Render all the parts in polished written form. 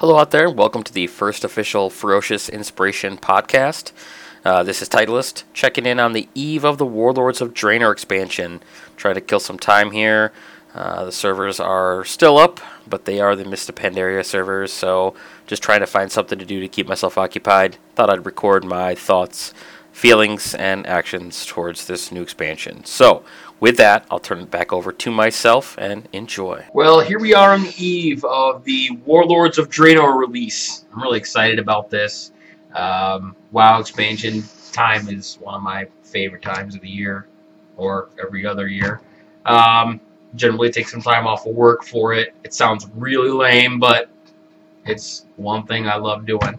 Hello out there. Welcome to the first official Ferocious Inspiration podcast. This is Titleist, checking in on the eve of the Warlords of Draenor expansion. Trying to kill some time here. The servers are still up, but they are the Mists of Pandaria servers, so just trying to find something to do to keep myself occupied. Thought I'd record my thoughts, feelings, and actions towards this new expansion. So, with that, I'll turn it back over to myself and enjoy. Well, here we are on the eve of the Warlords of Draenor release. I'm really excited about this. WoW expansion time is one of my favorite times of the year, or every other year. Generally take some time off of work for it. It sounds really lame, but it's one thing I love doing.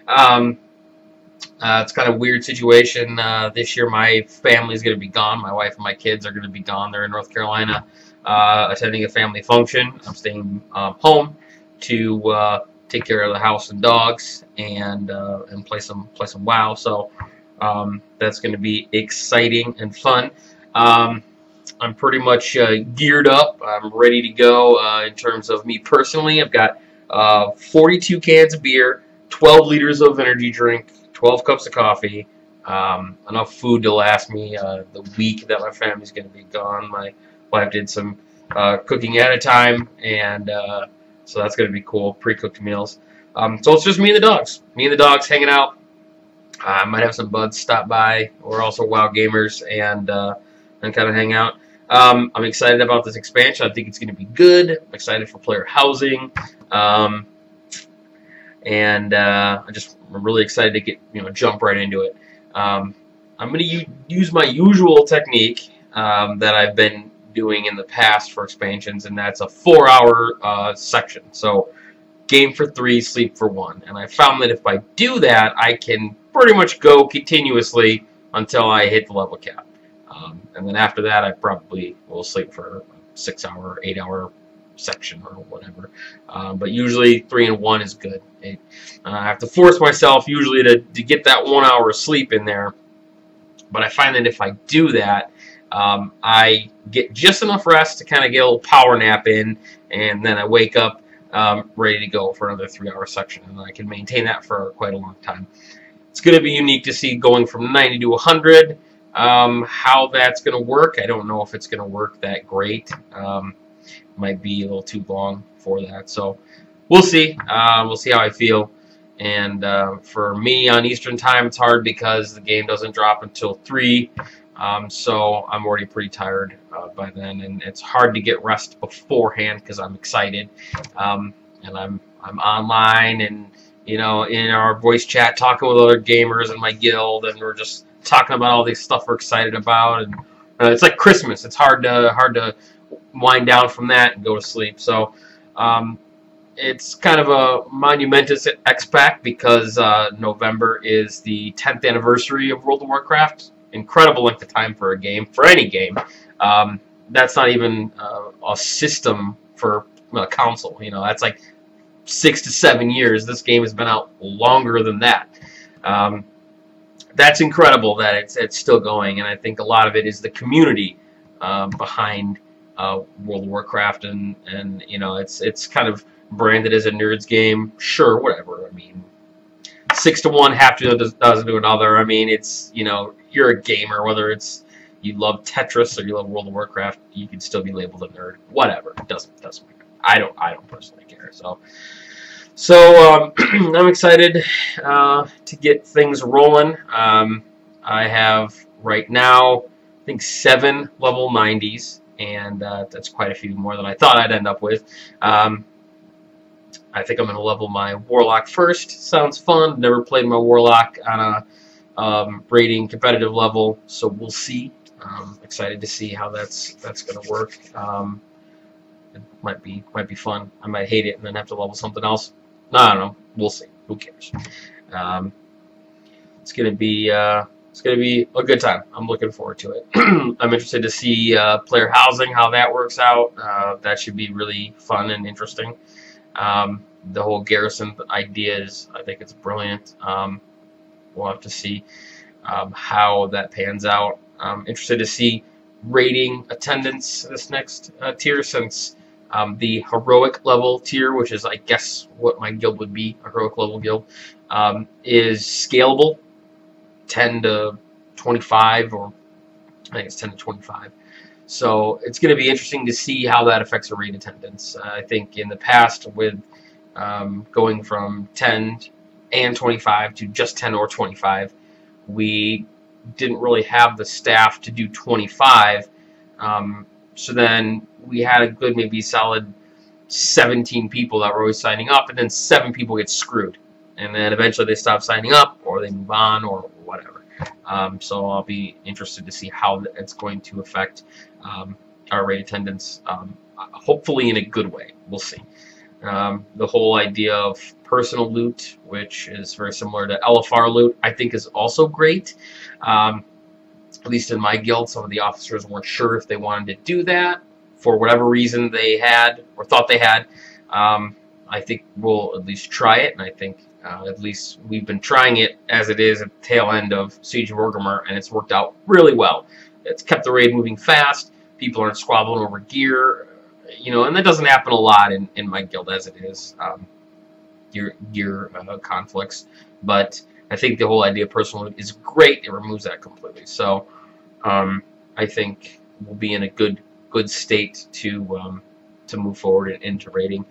It's kind of a weird situation. This year my family's going to be gone. My wife and my kids are going to be gone. They're in North Carolina attending a family function. I'm staying home to take care of the house and dogs and play some WoW. So that's going to be exciting and fun. I'm pretty much geared up. I'm ready to go in terms of me personally. I've got 42 cans of beer, 12 liters of energy drink, 12 cups of coffee, enough food to last me the week that my family's going to be gone. My wife did some cooking at a time, and so that's going to be cool, pre-cooked meals. So it's just me and the dogs. Me and the dogs hanging out. I might have some buds stop by. We're also WoW gamers and kind of hang out. I'm excited about this expansion. I think it's going to be good. I'm excited for player housing. And I'm really excited to get jump right into it. I'm going to use my usual technique that I've been doing in the past for expansions, and that's a 4-hour section. So game for 3, sleep for 1. And I found that if I do that, I can pretty much go continuously until I hit the level cap. And then after that, I probably will sleep for a 6-hour, 8-hour section or whatever. But usually 3 and 1 is good. I have to force myself usually to get that 1 hour of sleep in there. But I find that if I do that, I get just enough rest to kind of get a little power nap in, and then I wake up ready to go for another 3-hour section, and I can maintain that for quite a long time. It's going to be unique to see going from 90 to 100. How that's going to work, I don't know if it's going to work that great. Might be a little too long for that, so we'll see. We'll see how I feel. And for me on Eastern time, it's hard because the game doesn't drop until 3. So I'm already pretty tired by then, and it's hard to get rest beforehand because I'm excited. And I'm online and in our voice chat talking with other gamers in my guild, and we're just talking about all this stuff we're excited about. And it's like Christmas. It's hard to wind down from that and go to sleep. So it's kind of a monumentous X-Pack because November is the 10th anniversary of World of Warcraft. Incredible length of time for a game, for any game. That's not even a system for a console. That's like 6 to 7 years. This game has been out longer than that. That's incredible that it's still going, and I think a lot of it is the community behind World of Warcraft, and it's kind of branded as a nerds game. Sure, whatever. I mean, 6 to 1, half to dozen to another. I mean, it's you're a gamer, whether it's you love Tetris or you love World of Warcraft, you can still be labeled a nerd. Whatever, it doesn't matter. I don't personally care. So I'm excited to get things rolling. I have right now, I think 7 level 90s, and that's quite a few more than I thought I'd end up with. I think I'm going to level my Warlock first. Sounds fun. Never played my Warlock on a rating competitive level, so we'll see. Excited to see how that's going to work. It might be fun. I might hate it and then have to level something else. No, I don't know. We'll see. Who cares? It's gonna be a good time. I'm looking forward to it. I'm interested to see player housing, how that works out. That should be really fun and interesting. The whole garrison idea I think it's brilliant. We'll have to see how that pans out. I'm interested to see rating attendance this next tier, since The heroic level tier, which is I guess what my guild would be, a heroic level guild, is scalable, 10 to 25, or I think it's 10 to 25. So it's going to be interesting to see how that affects a raid attendance. I think in the past with going from 10 and 25 to just 10 or 25, we didn't really have the staff to do 25. So then we had a good, maybe solid 17 people that were always signing up, and then 7 people get screwed. And then eventually they stop signing up, or they move on, or whatever. So I'll be interested to see how it's going to affect our raid attendance, hopefully in a good way. We'll see. The whole idea of personal loot, which is very similar to LFR loot, I think is also great. At least in my guild, some of the officers weren't sure if they wanted to do that for whatever reason they had or thought they had. I think we'll at least try it, and I think at least we've been trying it as it is at the tail end of Siege of Orgrimmar, and it's worked out really well. It's kept the raid moving fast. People aren't squabbling over gear, and that doesn't happen a lot in my guild as it is. Gear conflicts, but I think the whole idea of personal loot is great. It removes that completely. So I think we'll be in a good state to move forward into raiding.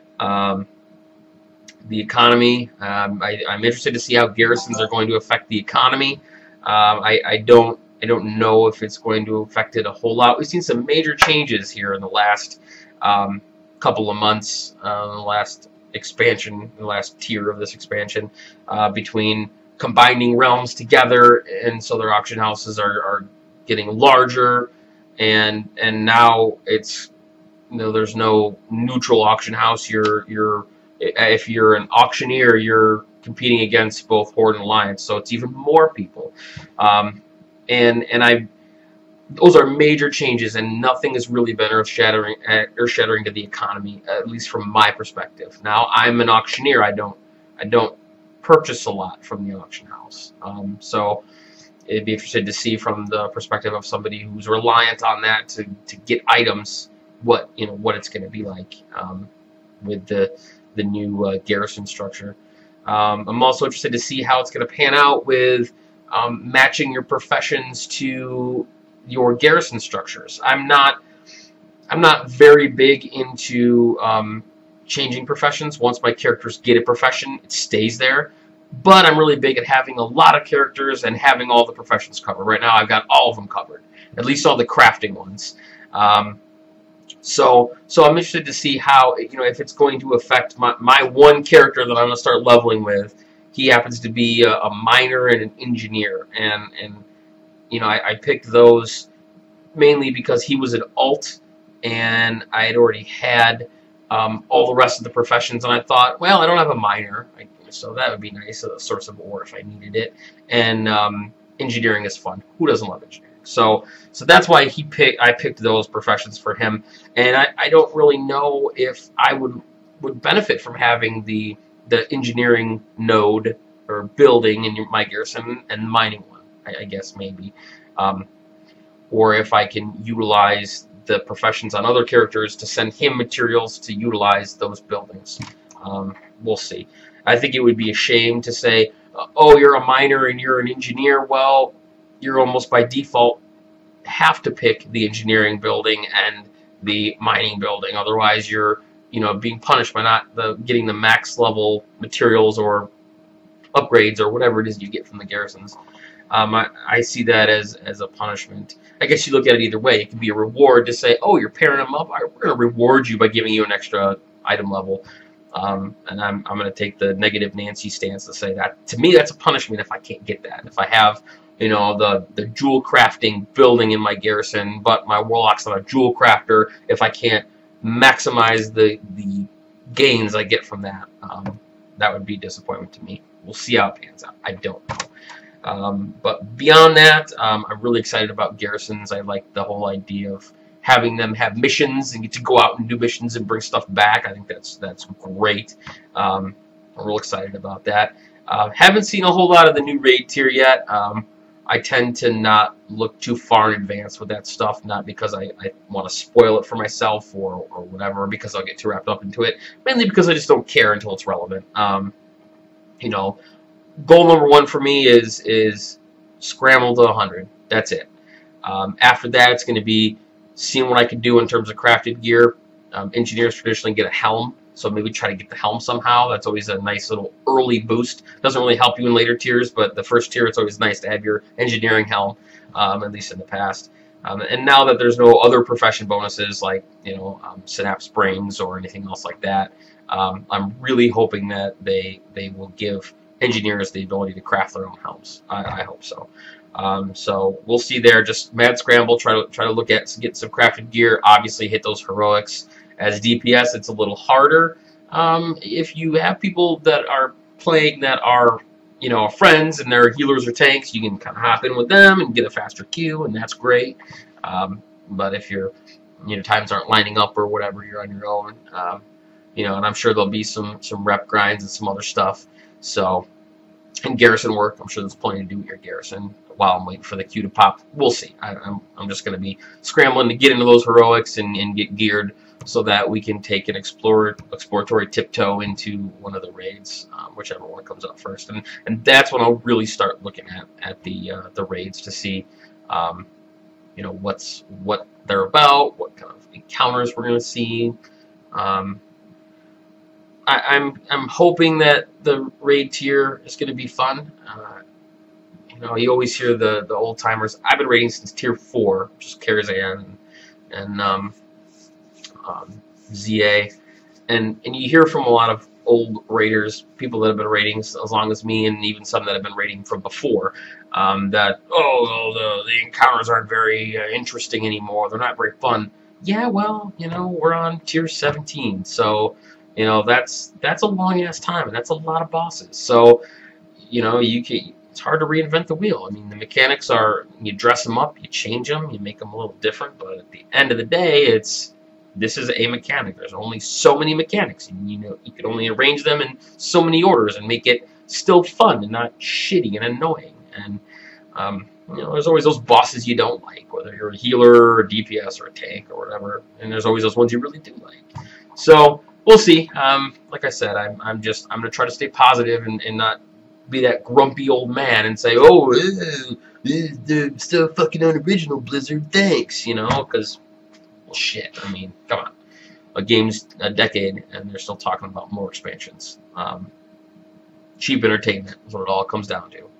The economy, I'm interested to see how garrisons are going to affect the economy. I don't know if it's going to affect it a whole lot. We've seen some major changes here in the last couple of months, the last expansion, the last tier of this expansion, between combining realms together, and so their auction houses are getting larger, and now it's there's no neutral auction house. If you're an auctioneer, you're competing against both Horde and Alliance, so it's even more people. Those are major changes, and nothing has really been earth-shattering to the economy, at least from my perspective. Now, I'm an auctioneer. I don't purchase a lot from the auction house, so it'd be interesting to see from the perspective of somebody who's reliant on that to get items, what it's going to be like with the new garrison structure. I'm also interested to see how it's going to pan out with matching your professions to your garrison structures. I'm not very big into changing professions. Once my characters get a profession, it stays there. But I'm really big at having a lot of characters and having all the professions covered. Right now, I've got all of them covered, at least all the crafting ones. So I'm interested to see how, if it's going to affect my one character that I'm going to start leveling with. He happens to be a miner and an engineer, and I picked those mainly because he was an alt, and I had already had all the rest of the professions, and I thought, well, I don't have a miner, so that would be nice, a source of ore if I needed it, and engineering is fun. Who doesn't love engineering? So that's why I picked those professions for him, and I don't really know if I would benefit from having the engineering node or building in my garrison and mining one. I guess maybe, or if I can utilize the professions on other characters to send him materials to utilize those buildings. We'll see. I think it would be a shame to say, oh, you're a miner and you're an engineer. Well, you're almost by default have to pick the engineering building and the mining building. Otherwise, you're being punished by not getting the max level materials or upgrades or whatever it is you get from the garrisons. I see that as a punishment. I guess you look at it either way. It can be a reward to say, oh, you're pairing them up. We're going to reward you by giving you an extra item level. And I'm going to take the negative Nancy stance to say that. To me, that's a punishment if I can't get that. If I have, the jewel crafting building in my garrison, but my warlock's not a jewel crafter, if I can't maximize the gains I get from that, that would be disappointment to me. We'll see how it pans out. I don't know. But beyond that, I'm really excited about garrisons. I like the whole idea of having them have missions and get to go out and do missions and bring stuff back. I think that's great. I'm real excited about that. Haven't seen a whole lot of the new raid tier yet. I tend to not look too far in advance with that stuff, not because I want to spoil it for myself or whatever, because I'll get too wrapped up into it, mainly because I just don't care until it's relevant. You know, goal number one for me is scramble to 100. That's it. After that, it's going to be seeing what I can do in terms of crafted gear. Engineers traditionally get a helm, so maybe try to get the helm somehow. That's always a nice little early boost. Doesn't really help you in later tiers, but the first tier, it's always nice to have your engineering helm, at least in the past. And now that there's no other profession bonuses like, Synapse Springs or anything else like that, I'm really hoping that they will give engineers the ability to craft their own helms. I hope so. So we'll see there. Just mad scramble. Try to look at get some crafted gear. Obviously, hit those heroics. As DPS, it's a little harder. If you have people that are playing that are friends and they're healers or tanks, you can kind of hop in with them and get a faster queue, and that's great. But if your times aren't lining up or whatever, you're on your own. And I'm sure there'll be some rep grinds and some other stuff. So, and garrison work, I'm sure there's plenty to do with your garrison while I'm waiting for the queue to pop. We'll see. I'm just going to be scrambling to get into those heroics and get geared so that we can take an exploratory tiptoe into one of the raids, whichever one comes up first. And that's when I'll really start looking at the raids to see, what they're about, what kind of encounters we're going to see. I'm hoping that the raid tier is going to be fun. You always hear the old timers. I've been raiding since tier 4, which is Karazhan and ZA, and you hear from a lot of old raiders, people that have been raiding as long as me, and even some that have been raiding from before, that the encounters aren't very interesting anymore. They're not very fun. Yeah, well, we're on tier 17, so that's a long ass time, and that's a lot of bosses. So it's hard to reinvent the wheel. I mean, the mechanics are, you dress them up, you change them, you make them a little different, but at the end of the day, this is a mechanic. There's only so many mechanics. You can only arrange them in so many orders and make it still fun and not shitty and annoying. And there's always those bosses you don't like, whether you're a healer or a DPS or a tank or whatever. And there's always those ones you really do like. So we'll see. Like I said, I'm gonna try to stay positive and not be that grumpy old man and say, they're so fucking unoriginal, Blizzard. Thanks, because. Shit, I mean, come on. A game's a decade, and they're still talking about more expansions. Cheap entertainment is what it all comes down to.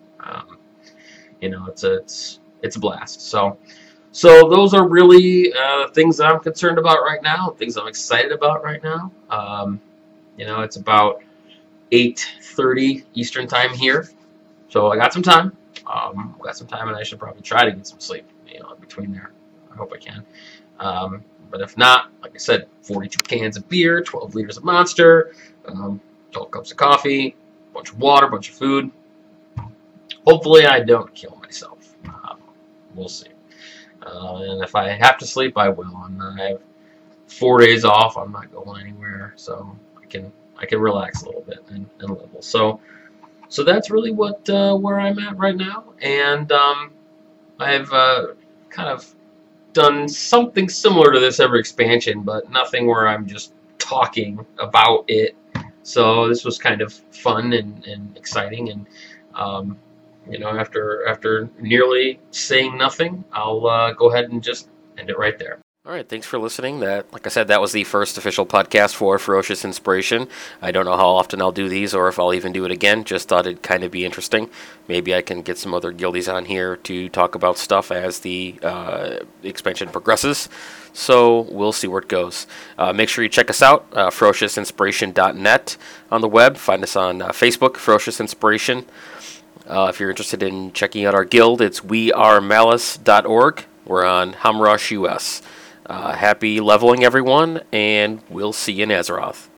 It's a blast. So those are really things that I'm concerned about right now, things I'm excited about right now. It's about 8:30 Eastern time here, so I got some time. And I should probably try to get some sleep, in between there. I hope I can. But if not, like I said, 42 cans of beer, 12 liters of Monster, 12 cups of coffee, a bunch of water, a bunch of food. Hopefully I don't kill myself. We'll see. And if I have to sleep, I will. And I have 4 days off. I'm not going anywhere, so I can relax a little bit and level. So that's really where I'm at right now. And I've kind of done something similar to this every expansion, but nothing where I'm just talking about it. So this was kind of fun and exciting, and after nearly saying nothing, I'll go ahead and just end it right there. All right, thanks for listening. Like I said, that was the first official podcast for Ferocious Inspiration. I don't know how often I'll do these or if I'll even do it again. Just thought it'd kind of be interesting. Maybe I can get some other guildies on here to talk about stuff as the expansion progresses. So we'll see where it goes. Make sure you check us out, ferociousinspiration.net on the web. Find us on Facebook, Ferocious Inspiration. If you're interested in checking out our guild, it's wearemalice.org. We're on Hamrush US. Happy leveling, everyone, and we'll see you in Azeroth.